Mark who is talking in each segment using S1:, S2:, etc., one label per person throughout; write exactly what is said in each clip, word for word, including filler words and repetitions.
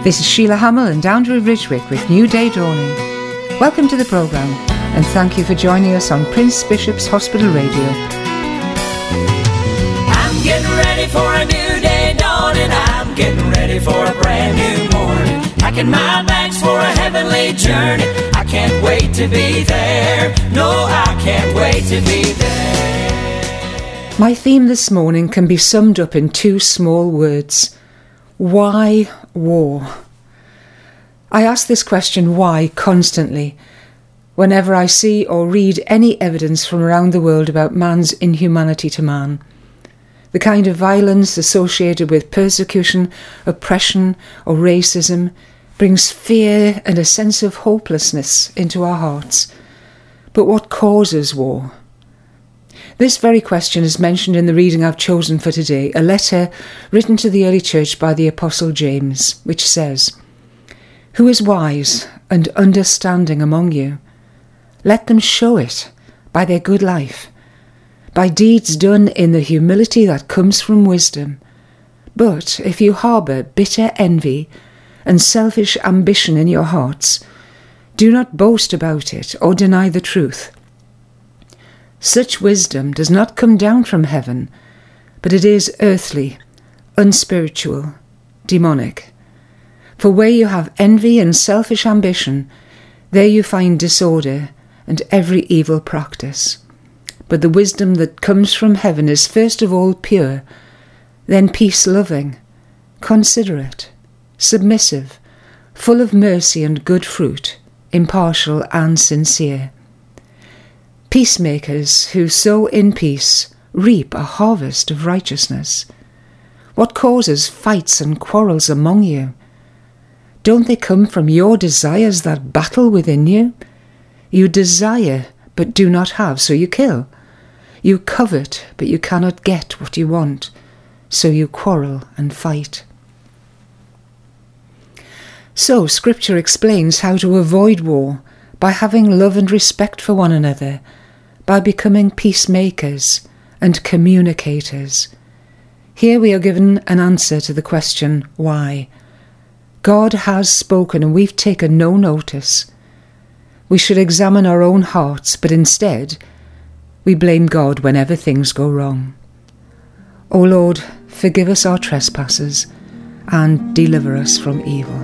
S1: This is Sheila Hamill and Andrew Ridgwick with New Day Dawning. Welcome to the programme and thank you for joining us on Prince Bishop's Hospital Radio.
S2: I'm getting ready for a new day dawning. I'm getting ready for a brand new morning. Packing my bags for a heavenly journey. I can't wait to be there. No, I can't wait to be there.
S1: My theme this morning can be summed up in two small words. Why war? I ask this question why constantly, whenever I see or read any evidence from around the world about man's inhumanity to man. The kind of violence associated with persecution, oppression or racism brings fear and a sense of hopelessness into our hearts. But what causes war? This very question is mentioned in the reading I've chosen for today, a letter written to the early church by the Apostle James, which says, "Who is wise and understanding among you? Let them show it by their good life, by deeds done in the humility that comes from wisdom. But if you harbour bitter envy and selfish ambition in your hearts, do not boast about it or deny the truth. Such wisdom does not come down from heaven, but it is earthly, unspiritual, demonic. For where you have envy and selfish ambition, there you find disorder and every evil practice. But the wisdom that comes from heaven is first of all pure, then peace-loving, considerate, submissive, full of mercy and good fruit, impartial and sincere. Peacemakers who sow in peace reap a harvest of righteousness. What causes fights and quarrels among you? Don't they come from your desires that battle within you? You desire but do not have, so you kill. You covet but you cannot get what you want, so you quarrel and fight." So Scripture explains how to avoid war by having love and respect for one another, by becoming peacemakers and communicators. Here we are given an answer to the question, why? God has spoken and we've taken no notice. We should examine our own hearts, but instead we blame God whenever things go wrong. O Lord, forgive us our trespasses and deliver us from evil.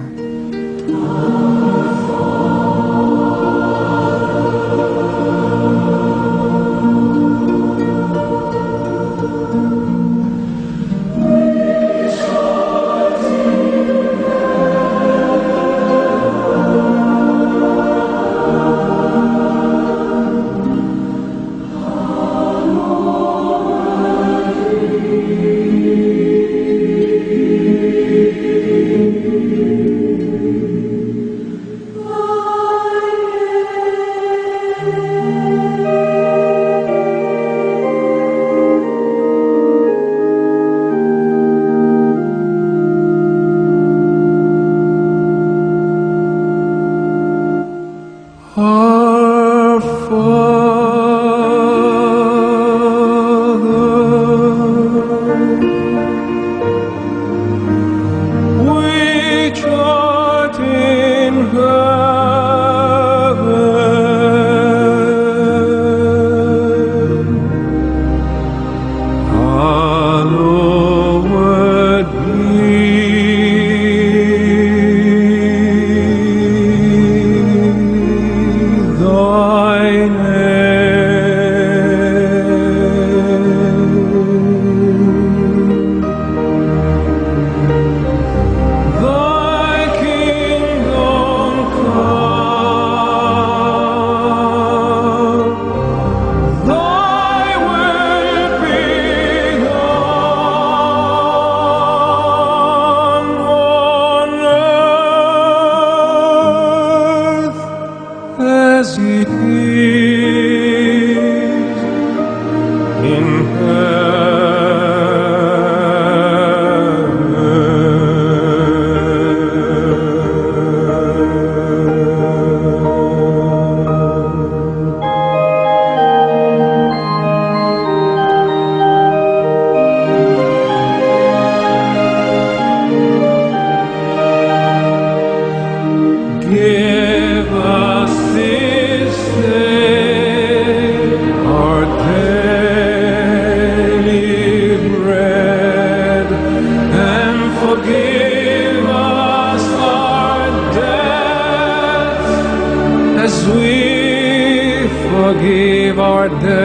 S3: forgive us our debts, as we forgive our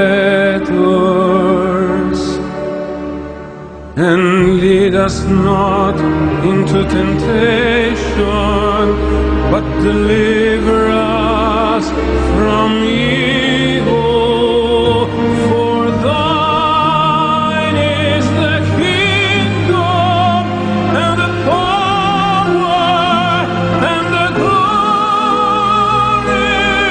S3: debtors. And lead us not into temptation, but deliver us from evil. For thine is the kingdom, and the power, and the glory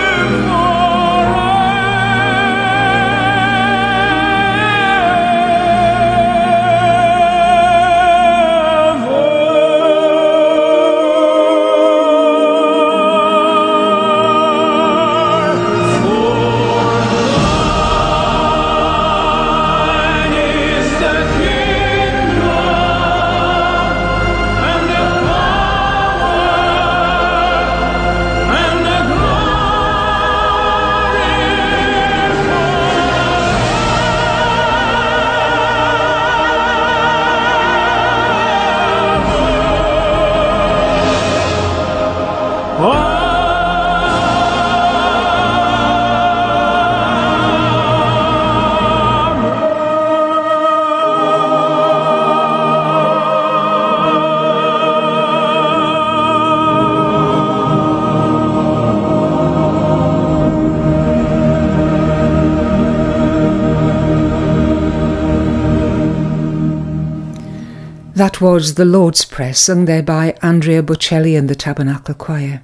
S1: That was the Lord's Prayer, sung there by Andrea Bocelli and the Tabernacle Choir.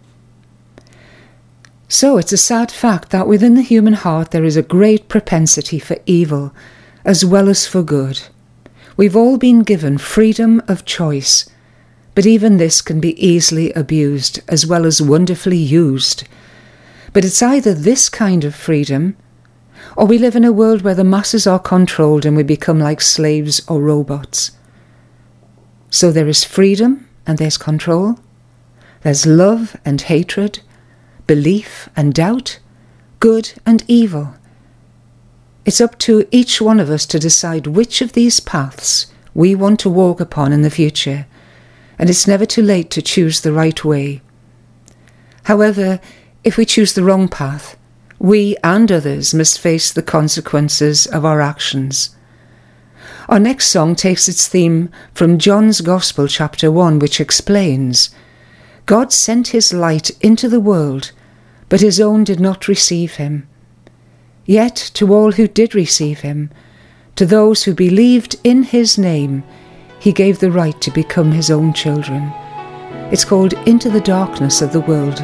S1: So it's a sad fact that within the human heart there is a great propensity for evil as well as for good. We've all been given freedom of choice, but even this can be easily abused as well as wonderfully used. But it's either this kind of freedom, or we live in a world where the masses are controlled and we become like slaves or robots. So there is freedom and there's control. There's love and hatred, belief and doubt, good and evil. It's up to each one of us to decide which of these paths we want to walk upon in the future, and it's never too late to choose the right way. However, if we choose the wrong path, we and others must face the consequences of our actions. Our next song takes its theme from John's Gospel, chapter one, which explains, God sent his light into the world, but his own did not receive him. Yet to all who did receive him, to those who believed in his name, he gave the right to become his own children. It's called Into the Darkness of the World.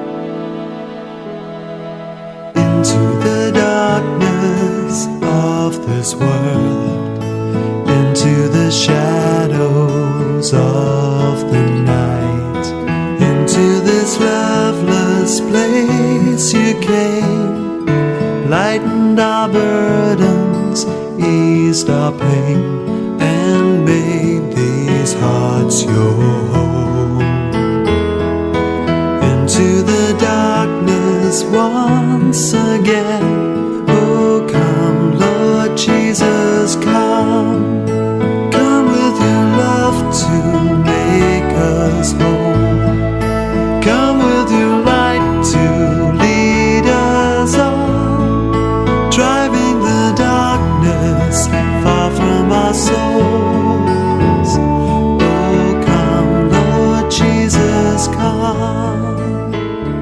S4: Into the darkness of this world, into the shadows of the night, into this loveless place you came, lightened our burdens, eased our pain, and made these hearts your home. Into the darkness once again, oh come Lord Jesus, come. To make us whole, come with your light to lead us on, driving the darkness far from our souls. Oh, come, Lord Jesus, come.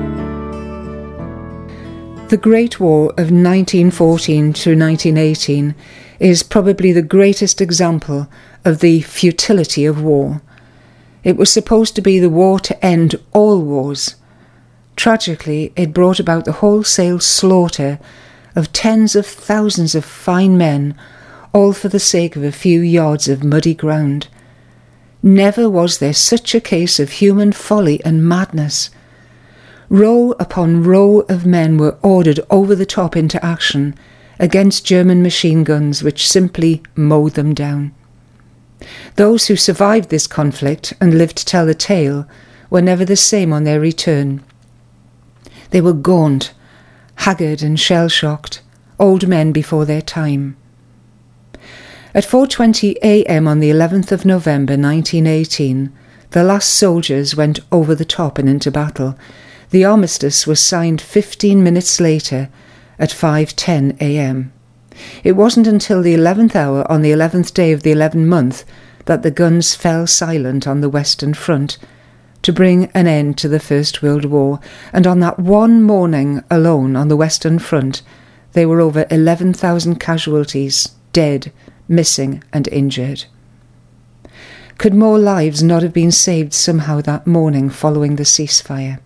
S1: The Great War of nineteen fourteen to nineteen eighteen is probably the greatest example of the futility of war. It was supposed to be the war to end all wars. Tragically, it brought about the wholesale slaughter of tens of thousands of fine men, all for the sake of a few yards of muddy ground. Never was there such a case of human folly and madness. Row upon row of men were ordered over the top into action against German machine guns which simply mowed them down. Those who survived this conflict and lived to tell the tale were never the same on their return. They were gaunt, haggard and shell-shocked, old men before their time. At four twenty a m on the eleventh of November nineteen eighteen, the last soldiers went over the top and into battle. The armistice was signed fifteen minutes later at five ten a m. It wasn't until the eleventh hour on the eleventh day of the eleventh month that the guns fell silent on the Western Front to bring an end to the First World War, and on that one morning alone on the Western Front there were over eleven thousand casualties, dead, missing and injured. Could more lives not have been saved somehow that morning following the ceasefire?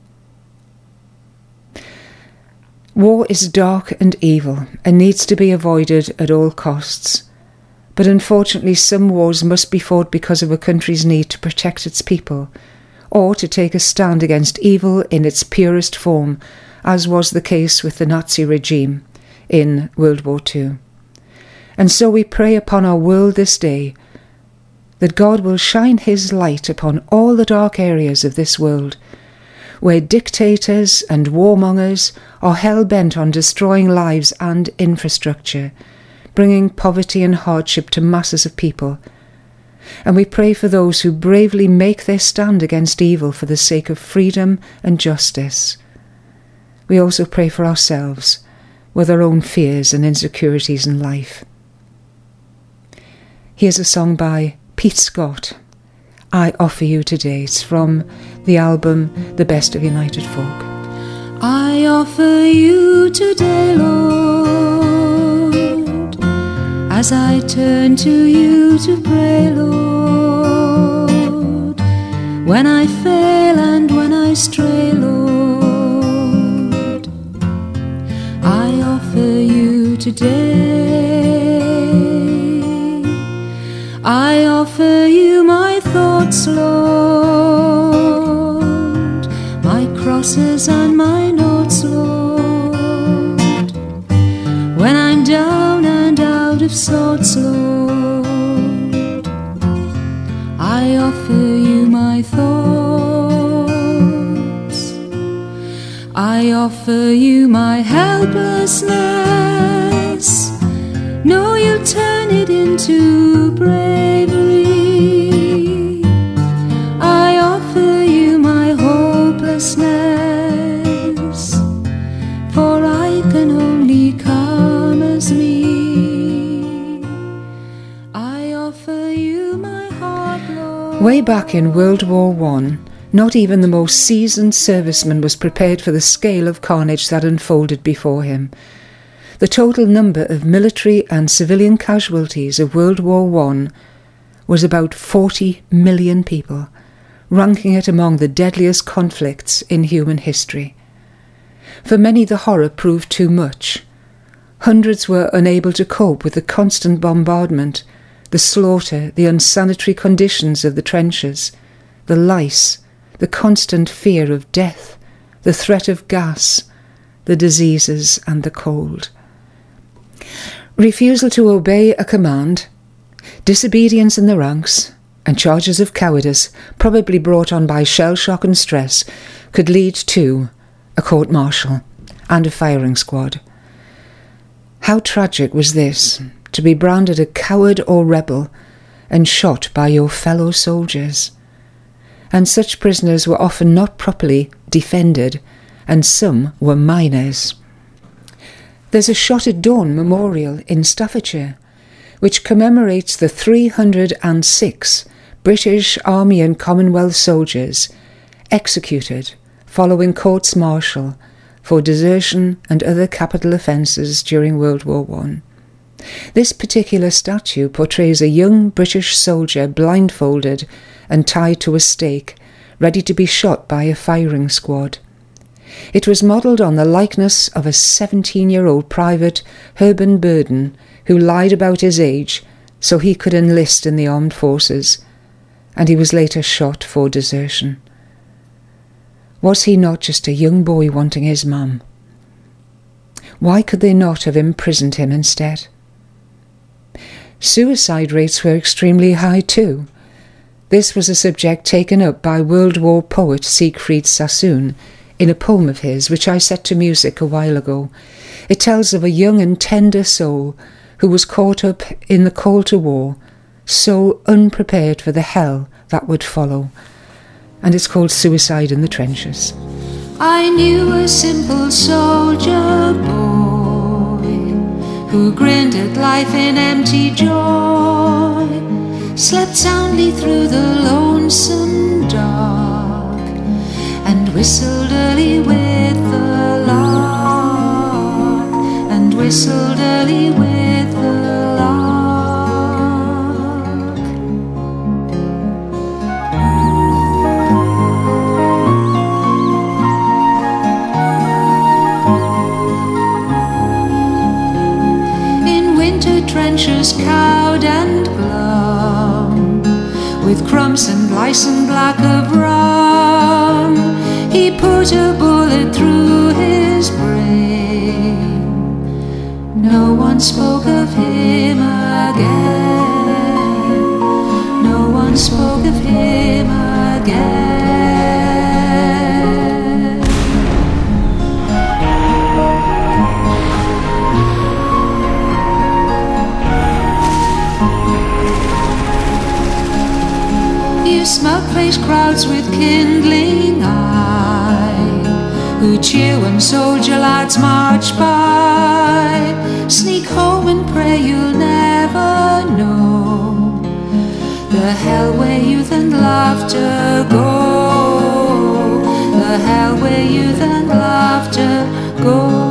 S1: War is dark and evil and needs to be avoided at all costs. But unfortunately some wars must be fought because of a country's need to protect its people, or to take a stand against evil in its purest form, as was the case with the Nazi regime in World War Two. And so we pray upon our world this day that God will shine his light upon all the dark areas of this world, where dictators and warmongers are hell-bent on destroying lives and infrastructure, bringing poverty and hardship to masses of people. And we pray for those who bravely make their stand against evil for the sake of freedom and justice. We also pray for ourselves, with our own fears and insecurities in life. Here's a song by Pete Scott, I Offer You Today. It's from the album The Best of United Folk.
S5: I offer you today, Lord, as I turn to you to pray, Lord, when I fail and when I stray, Lord, I offer you today. I offer you my thoughts, Lord, my crosses and my notes, Lord, when I'm down and out of sorts, Lord, I offer you my thoughts. I offer you my helplessness. No, you'll turn it into bravery. I offer you my hopelessness, for I can only come as me. I offer you my heart, Lord.
S1: Way back in World War One, not even the most seasoned serviceman was prepared for the scale of carnage that unfolded before him. The total number of military and civilian casualties of World War One was about forty million people, ranking it among the deadliest conflicts in human history. For many, the horror proved too much. Hundreds were unable to cope with the constant bombardment, the slaughter, the unsanitary conditions of the trenches, the lice, the constant fear of death, the threat of gas, the diseases and the cold. Refusal to obey a command, disobedience in the ranks, and charges of cowardice, probably brought on by shell shock and stress, could lead to a court-martial and a firing squad. How tragic was this, to be branded a coward or rebel and shot by your fellow soldiers. And such prisoners were often not properly defended, and some were minors. There's a Shot at Dawn memorial in Staffordshire, which commemorates the three hundred and six British Army and Commonwealth soldiers executed following courts-martial for desertion and other capital offences during World War One. This particular statue portrays a young British soldier blindfolded and tied to a stake, ready to be shot by a firing squad. It was modelled on the likeness of a seventeen-year-old private, Herman Burden, who lied about his age so he could enlist in the armed forces, and he was later shot for desertion. Was he not just a young boy wanting his mum? Why could they not have imprisoned him instead? Suicide rates were extremely high too. This was a subject taken up by World War poet Siegfried Sassoon in a poem of his which I set to music a while ago. It tells of a young and tender soul who was caught up in the call to war, so unprepared for the hell that would follow. And it's called Suicide in the Trenches.
S5: I knew a simple soldier boy who grinned at life in empty joy, slept soundly through the lonesome dark, and whistled early with the lark, and whistled early with the lark. Trenches cowed and glum, with crumbs and lice and black of rum, he put a bullet through his brain. No one spoke of him again. No one spoke of him again. Smug-faced crowds with kindling eye, who cheer when soldier lads march by, sneak home and pray you'll never know the hell where youth and laughter go, the hell where youth and laughter go.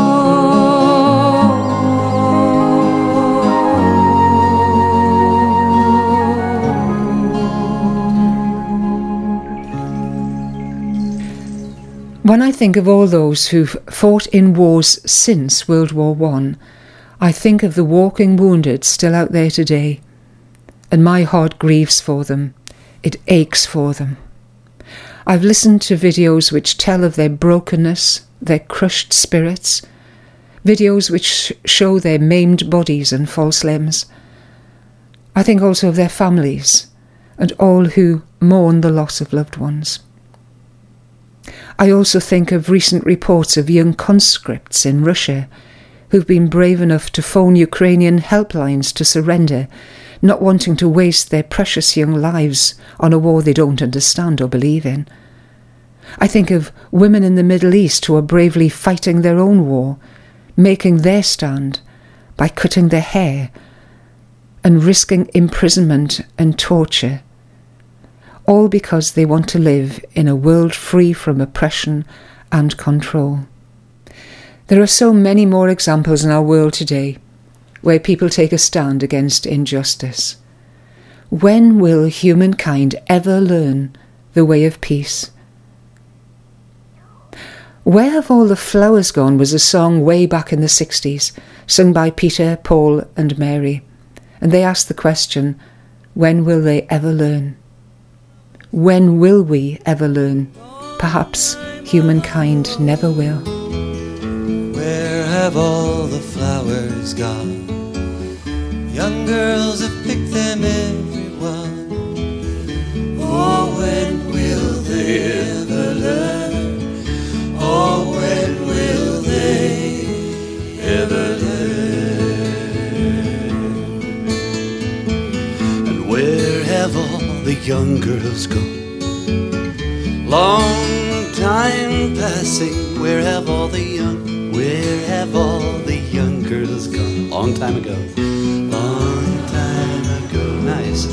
S1: When I think of all those who've fought in wars since World War One, I think of the walking wounded still out there today, and my heart grieves for them. It aches for them. I've listened to videos which tell of their brokenness, their crushed spirits, videos which show their maimed bodies and false limbs. I think also of their families and all who mourn the loss of loved ones. I also think of recent reports of young conscripts in Russia who've been brave enough to phone Ukrainian helplines to surrender, not wanting to waste their precious young lives on a war they don't understand or believe in. I think of women in the Middle East who are bravely fighting their own war, making their stand by cutting their hair and risking imprisonment and torture, all because they want to live in a world free from oppression and control. There are so many more examples in our world today where people take a stand against injustice. When will humankind ever learn the way of peace? Where Have All the Flowers Gone was a song way back in the sixties, sung by Peter, Paul and Mary, and they asked the question, when will they ever learn? When will we ever learn? Perhaps humankind never will.
S4: Where have all the flowers gone? Young girls have picked them, everyone. Oh, when will they ever learn? Oh, when will they ever learn? And where have all the young girls gone? Long time passing, where have all the young, where have all the young girls gone? Long time ago, long time ago, nice.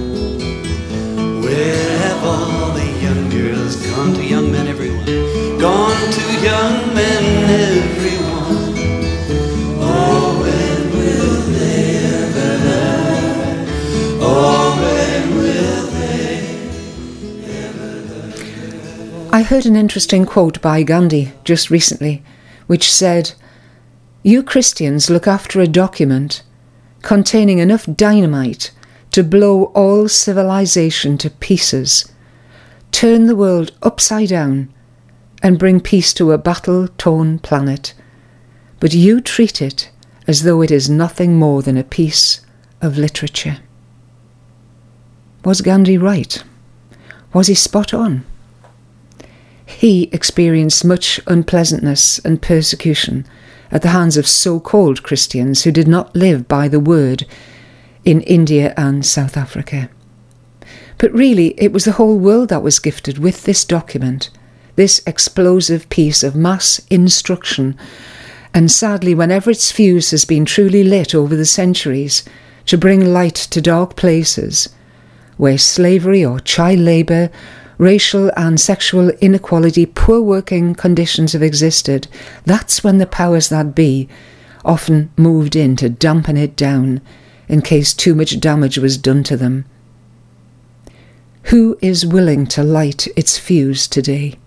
S4: Where have all the young girls gone? To young men, everyone. Gone to young men, everyone. Oh, when will they ever learn? Oh, when will they ever learn?
S1: I heard an interesting quote by Gandhi just recently, which said, "You Christians look after a document containing enough dynamite to blow all civilization to pieces, turn the world upside down, and bring peace to a battle-torn planet. But you treat it as though it is nothing more than a piece of literature." Was Gandhi right? Was he spot on? He experienced much unpleasantness and persecution at the hands of so-called Christians who did not live by the word in India and South Africa. But really, it was the whole world that was gifted with this document, this explosive piece of mass instruction, and sadly, whenever its fuse has been truly lit over the centuries to bring light to dark places, where slavery or child labour, racial and sexual inequality, poor working conditions have existed, that's when the powers that be often moved in to dampen it down in case too much damage was done to them. Who is willing to light its fuse today?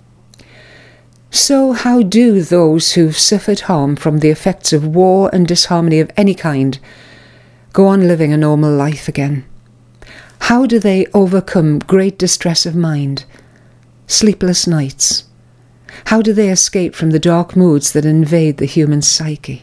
S1: So how do those who've suffered harm from the effects of war and disharmony of any kind go on living a normal life again? How do they overcome great distress of mind, sleepless nights? How do they escape from the dark moods that invade the human psyche?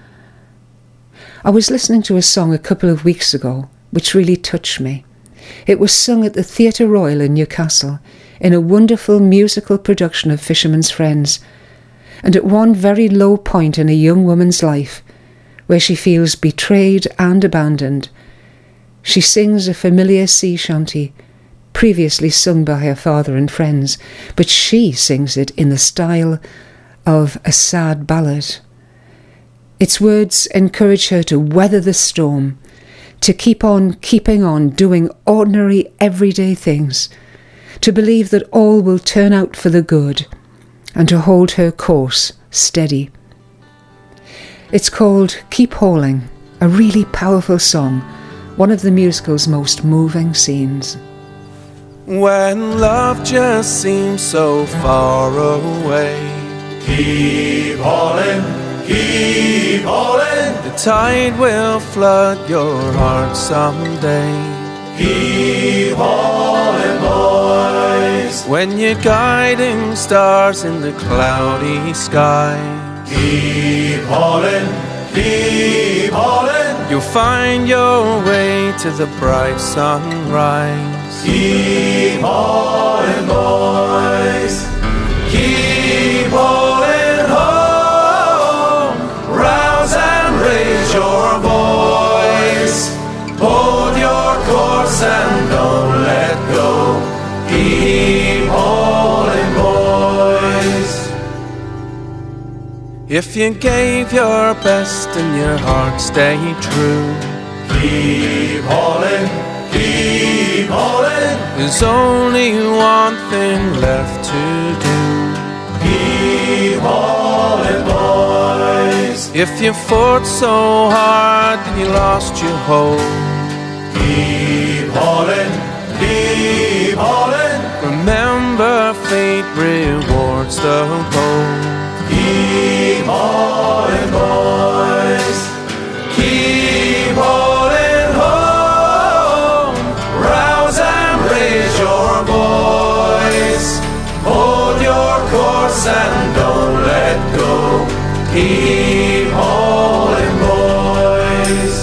S1: I was listening to a song a couple of weeks ago which really touched me. It was sung at the Theatre Royal in Newcastle in a wonderful musical production of Fisherman's Friends, and at one very low point in a young woman's life, where she feels betrayed and abandoned, she sings a familiar sea shanty, previously sung by her father and friends, but she sings it in the style of a sad ballad. Its words encourage her to weather the storm, to keep on keeping on doing ordinary everyday things, to believe that all will turn out for the good, and to hold her course steady. It's called Keep Hauling, a really powerful song, one of the musical's most moving scenes.
S6: When love just seems so far away,
S2: Keep hauling, keep hauling,
S6: the tide will flood your heart someday.
S2: keep hauling, boys.
S6: When you're guiding stars in the cloudy sky,
S2: Keep hauling, keep hauling,
S6: you'll find your way to the bright sunrise.
S2: keep hauling, boys. Keep hauling home, rouse and raise your voice. Hold your course and don't let go. Keep hauling, boys.
S6: If you gave your best and your heart stayed true,
S2: Keep hauling, keep hauling,
S6: there's only one thing left to do.
S2: keep hauling, boys.
S6: If you fought so hard that you lost your hope,
S2: Keep hauling, keep hauling,
S6: remember fate rewards the bold.
S2: keep hauling, boys. Keep hauling home, rouse and raise your voice. Hold your course and don't let go. Keep hauling, boys.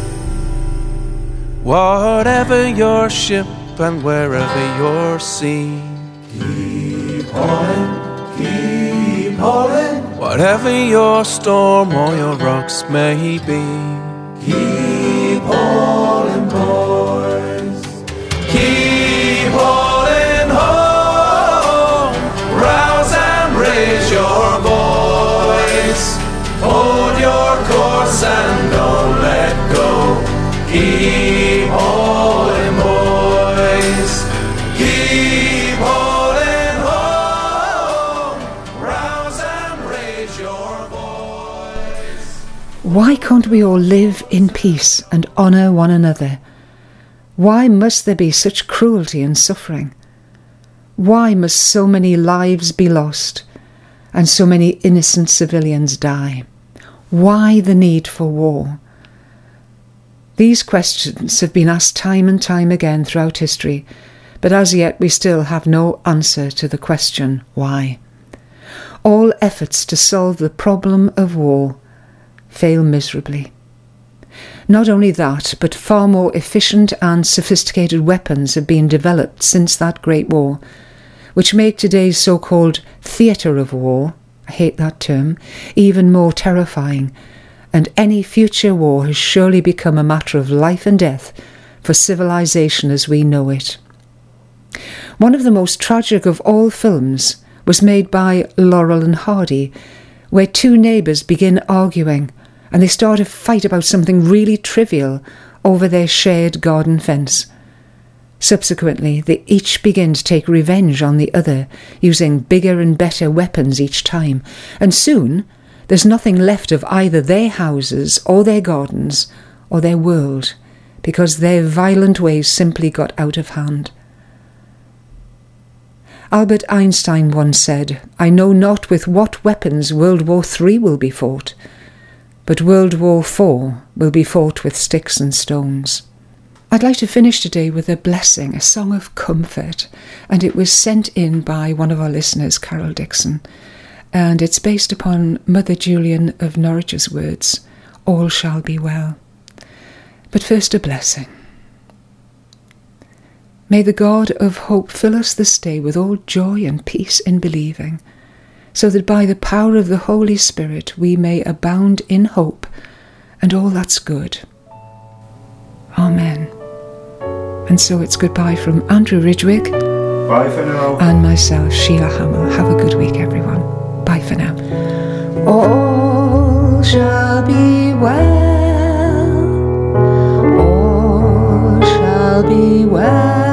S6: Whatever your ship and wherever your sea,
S2: Keep hauling, keep hauling,
S6: whatever your storm or your rocks may be,
S2: keep hauling, boys. Keep hauling home, rouse and raise your voice. Hold your course and don't let go. Keep hauling, boys. Keep hauling home, rouse and raise your voice.
S1: Why can't we all live in peace and honour one another? Why must there be such cruelty and suffering? Why must so many lives be lost and so many innocent civilians die? Why the need for war? These questions have been asked time and time again throughout history, but as yet we still have no answer to the question why. All efforts to solve the problem of war fail miserably. Not only that, but far more efficient and sophisticated weapons have been developed since that Great War, which make today's so-called theatre of war, I hate that term, even more terrifying, and any future war has surely become a matter of life and death for civilization as we know it. One of the most tragic of all films was made by Laurel and Hardy, where two neighbours begin arguing and they start a fight about something really trivial over their shared garden fence. Subsequently, they each begin to take revenge on the other, using bigger and better weapons each time, and soon there's nothing left of either their houses or their gardens or their world, because their violent ways simply got out of hand. Albert Einstein once said, "I know not with what weapons World War Three will be fought, but World War Four will be fought with sticks and stones." I'd like to finish today with a blessing, a song of comfort, and it was sent in by one of our listeners, Carol Dixon, and it's based upon Mother Julian of Norwich's words, "All shall be well." But first a blessing. May the God of hope fill us this day with all joy and peace in believing, so that by the power of the Holy Spirit we may abound in hope and all that's good. Amen. And so it's goodbye from Andrew Ridgwick.
S6: Bye for now.
S1: And myself, Sheila Hamill. Have a good week, everyone. Bye for now. All shall be well. All shall be well.